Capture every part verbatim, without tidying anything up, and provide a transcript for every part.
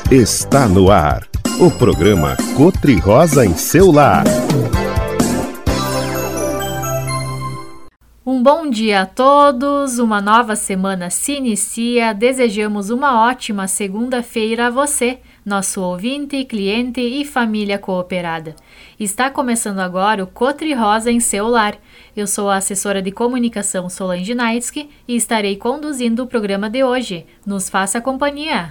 Está no ar, o programa Cotri-Rosa em seu lar. Um bom dia a todos, uma nova semana se inicia, desejamos uma ótima segunda-feira a você, nosso ouvinte, cliente e família cooperada. Está começando agora o Cotri-Rosa em seu lar. Eu sou a assessora de comunicação Solange Naitsky e estarei conduzindo o programa de hoje. Nos faça companhia!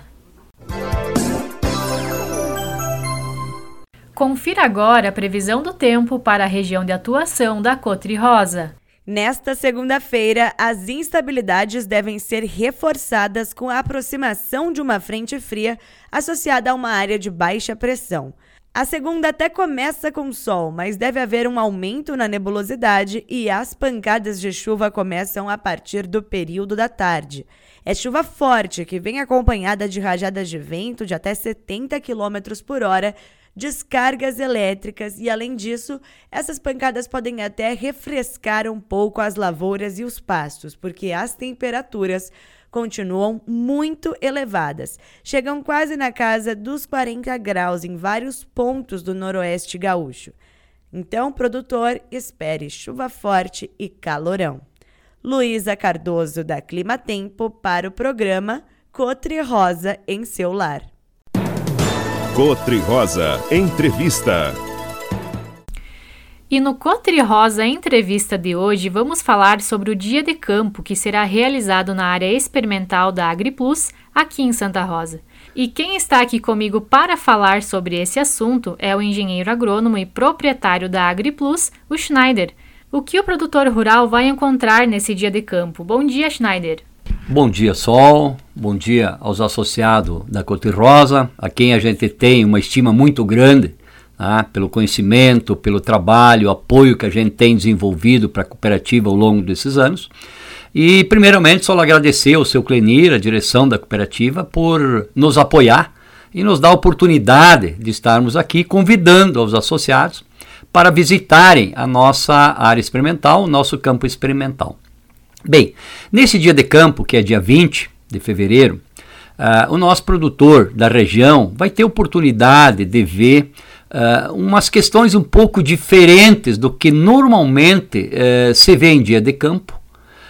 Confira agora a previsão do tempo para a região de atuação da Cotri-Rosa. Nesta segunda-feira, as instabilidades devem ser reforçadas com a aproximação de uma frente fria associada a uma área de baixa pressão. A segunda até começa com sol, mas deve haver um aumento na nebulosidade e as pancadas de chuva começam a partir do período da tarde. É chuva forte que vem acompanhada de rajadas de vento de até setenta quilômetros por hora, descargas elétricas e, além disso, essas pancadas podem até refrescar um pouco as lavouras e os pastos, porque as temperaturas continuam muito elevadas. Chegam quase na casa dos quarenta graus em vários pontos do noroeste gaúcho. Então, produtor, espere chuva forte e calorão. Luísa Cardoso, da Clima Tempo, para o programa Cotri-Rosa em seu lar. Cotri-Rosa Entrevista. E no Cotri-Rosa Entrevista de hoje vamos falar sobre o dia de campo que será realizado na área experimental da AgriPlus, aqui em Santa Rosa. E quem está aqui comigo para falar sobre esse assunto é o engenheiro agrônomo e proprietário da AgriPlus, o Schneider. O que o produtor rural vai encontrar nesse dia de campo? Bom dia, Schneider. Bom dia, Sol. Bom dia aos associados da Cotri-Rosa, a quem a gente tem uma estima muito grande, tá? Pelo conhecimento, pelo trabalho, apoio que a gente tem desenvolvido para a cooperativa ao longo desses anos. E, primeiramente, só agradecer ao seu Clenir, a direção da cooperativa, por nos apoiar e nos dar a oportunidade de estarmos aqui convidando os associados para visitarem a nossa área experimental, o nosso campo experimental. Bem, nesse dia de campo, que é dia vinte de fevereiro, uh, o nosso produtor da região vai ter oportunidade de ver uh, umas questões um pouco diferentes do que normalmente uh, se vê em dia de campo.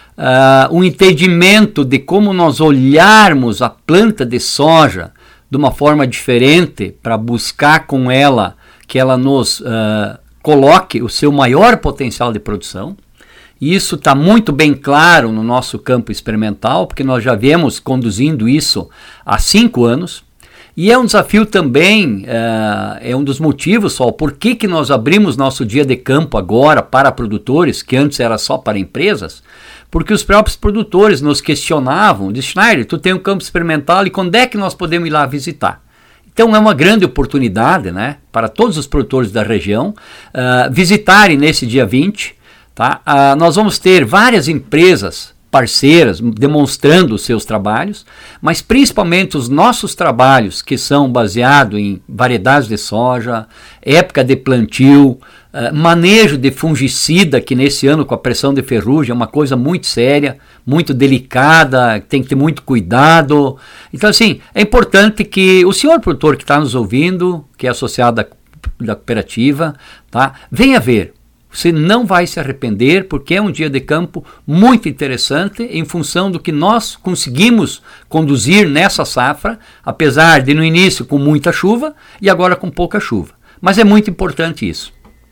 Uh, um entendimento de como nós olharmos a planta de soja de uma forma diferente para buscar com ela que ela nos uh, coloque o seu maior potencial de produção. Isso está muito bem claro no nosso campo experimental, porque nós já viemos conduzindo isso há cinco anos. E é um desafio também, uh, é um dos motivos, só por que, que nós abrimos nosso dia de campo agora para produtores, que antes era só para empresas, porque os próprios produtores nos questionavam, diz, Schneider, tu tem um campo experimental e quando é que nós podemos ir lá visitar? Então é uma grande oportunidade, né, para todos os produtores da região uh, visitarem nesse dia vinte. Tá? Uh, nós vamos ter várias empresas parceiras demonstrando os seus trabalhos, mas principalmente os nossos trabalhos que são baseados em variedades de soja, época de plantio, uh, manejo de fungicida, que nesse ano com a pressão de ferrugem é uma coisa muito séria, muito delicada, tem que ter muito cuidado. Então assim, é importante que o senhor produtor que está nos ouvindo, que é associado da, da cooperativa, tá? Venha ver. Você não vai se arrepender, porque é um dia de campo muito interessante em função do que nós conseguimos conduzir nessa safra, apesar de no início com muita chuva e agora com pouca chuva. Mas é muito importante isso.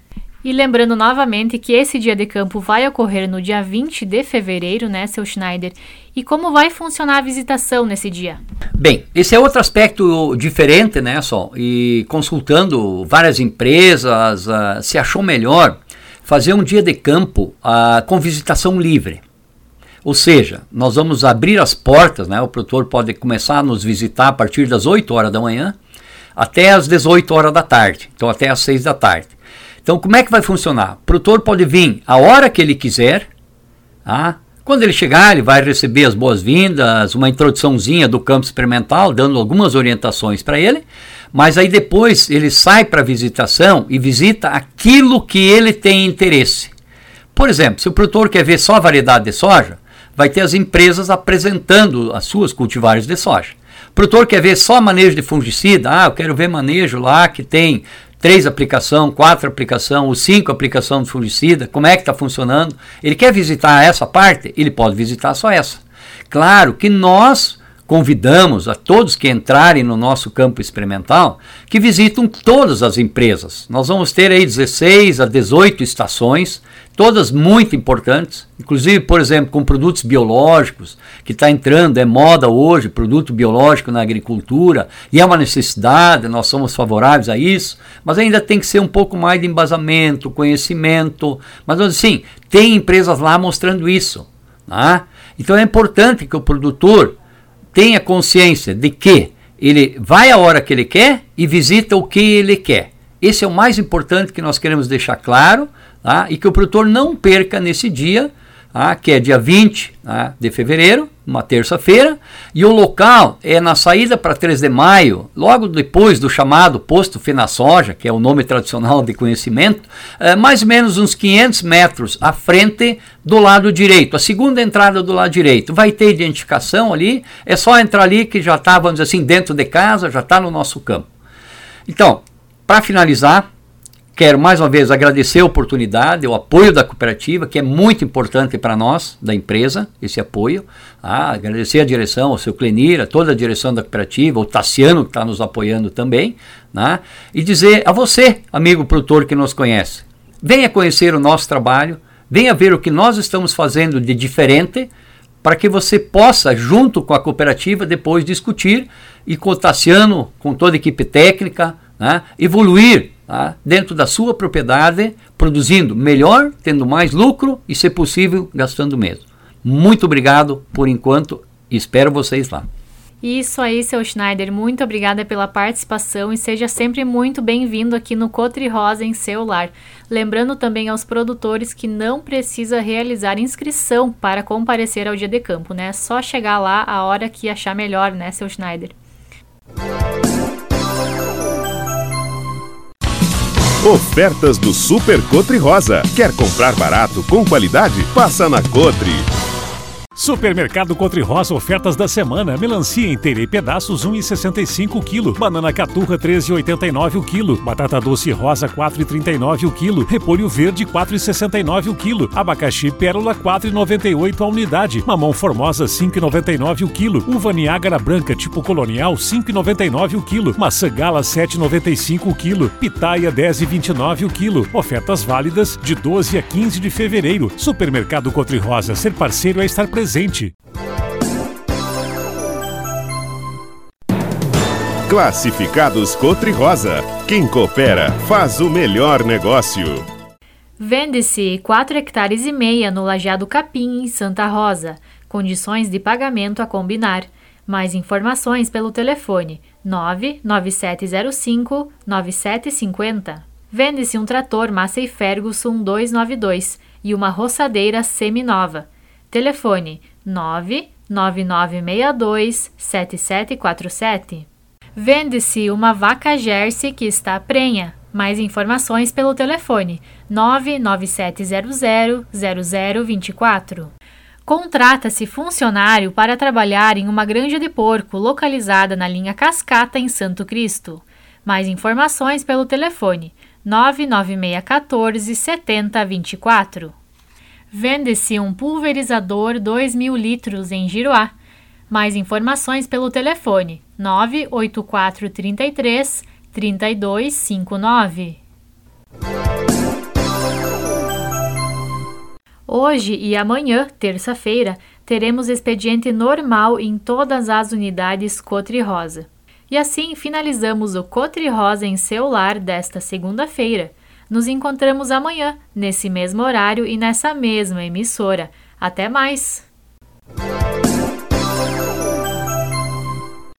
E lembrando novamente que esse dia de campo vai ocorrer no dia vinte de fevereiro, né, seu Schneider? E como vai funcionar a visitação nesse dia? Bem, esse é outro aspecto diferente, né, Sol? E consultando várias empresas, uh, se achou melhor fazer um dia de campo uh, com visitação livre. Ou seja, nós vamos abrir as portas, né? O produtor pode começar a nos visitar a partir das oito horas da manhã até as dezoito horas da tarde, então até as seis da tarde. Então como é que vai funcionar? O produtor pode vir a hora que ele quiser, tá? Quando ele chegar, ele vai receber as boas-vindas, uma introduçãozinha do campo experimental, dando algumas orientações para ele, mas aí depois ele sai para a visitação e visita aquilo que ele tem interesse. Por exemplo, se o produtor quer ver só a variedade de soja, vai ter as empresas apresentando as suas cultivares de soja. O produtor quer ver só manejo de fungicida? Ah, eu quero ver manejo lá que tem três aplicação, quatro aplicação ou cinco aplicação de fungicida, como é que está funcionando? Ele quer visitar essa parte? Ele pode visitar só essa. Claro que nós convidamos a todos que entrarem no nosso campo experimental que visitam todas as empresas. Nós vamos ter aí dezesseis a dezoito estações, todas muito importantes, inclusive, por exemplo, com produtos biológicos, que está entrando, é moda hoje, produto biológico na agricultura, e é uma necessidade, nós somos favoráveis a isso, mas ainda tem que ser um pouco mais de embasamento, conhecimento, mas assim, tem empresas lá mostrando isso, né? Então é importante que o produtor tenha consciência de que ele vai a hora que ele quer e visita o que ele quer. Esse é o mais importante que nós queremos deixar claro, tá? E que o produtor não perca nesse dia, tá? Que é dia vinte, tá? de fevereiro, uma terça-feira, e o local é na saída para três de maio, logo depois do chamado posto FenaSoja, que é o nome tradicional de conhecimento, é, mais ou menos uns quinhentos metros à frente do lado direito, a segunda entrada do lado direito. Vai ter identificação ali, é só entrar ali que já está, vamos dizer assim, dentro de casa, já está no nosso campo. Então, para finalizar, quero mais uma vez agradecer a oportunidade, o apoio da cooperativa, que é muito importante para nós, da empresa, esse apoio. Ah, agradecer a direção, ao seu Clenir, a toda a direção da cooperativa, o Tassiano, que está nos apoiando também, né? E dizer a você, amigo produtor que nos conhece, venha conhecer o nosso trabalho, venha ver o que nós estamos fazendo de diferente, para que você possa, junto com a cooperativa, depois discutir, e com o Tassiano, com toda a equipe técnica, né, evoluir, tá, dentro da sua propriedade, produzindo melhor, tendo mais lucro e, se possível, gastando menos. Muito obrigado por enquanto e espero vocês lá. Isso aí, seu Schneider, muito obrigada pela participação e seja sempre muito bem-vindo aqui no Cotri-Rosa em seu lar. Lembrando também aos produtores que não precisa realizar inscrição para comparecer ao dia de campo, né? É só chegar lá a hora que achar melhor, né, seu Schneider? Ofertas do Super Cotri-Rosa. Quer comprar barato com qualidade? Passa na Cotri. Supermercado Cotri-Rosa, ofertas da semana. Melancia inteira em pedaços, um real e sessenta e cinco o quilo. Banana caturra, treze reais e oitenta e nove o quilo. Batata doce rosa, quatro reais e trinta e nove o quilo. Repolho verde, quatro reais e sessenta e nove o quilo. Abacaxi pérola, quatro reais e noventa e oito a unidade. Mamão formosa, cinco reais e noventa e nove o quilo. Uva Niágara branca tipo colonial, cinco reais e noventa e nove o quilo. Maçã gala, sete reais e noventa e cinco o quilo. Pitaia, dez reais e vinte e nove o quilo. Ofertas válidas de doze a quinze de fevereiro. Supermercado Cotri-Rosa, ser parceiro é estar presente. Classificados Cotri-Rosa. Quem coopera faz o melhor negócio. Vende-se quatro hectares e meia no Lajeado Capim, em Santa Rosa. Condições de pagamento a combinar. Mais informações pelo telefone nove nove sete zero cinco nove sete cinco zero. Vende-se um trator Massey Ferguson duzentos e noventa e dois e uma roçadeira seminova. Telefone nove nove nove seis dois sete sete quatro sete. Vende-se uma vaca Jersey que está prenha. Mais informações pelo telefone nove nove sete zero zero zero zero dois quatro. Contrata-se funcionário para trabalhar em uma granja de porco localizada na linha Cascata, em Santo Cristo. Mais informações pelo telefone nove nove seis um quatro sete zero dois quatro. Vende-se um pulverizador dois mil litros em Giruá. Mais informações pelo telefone nove oito quatro três três três dois cinco nove. Hoje e amanhã, terça-feira, teremos expediente normal em todas as unidades Cotri-Rosa. E assim finalizamos o Cotri-Rosa em seu lar desta segunda-feira. Nos encontramos amanhã, nesse mesmo horário e nessa mesma emissora. Até mais!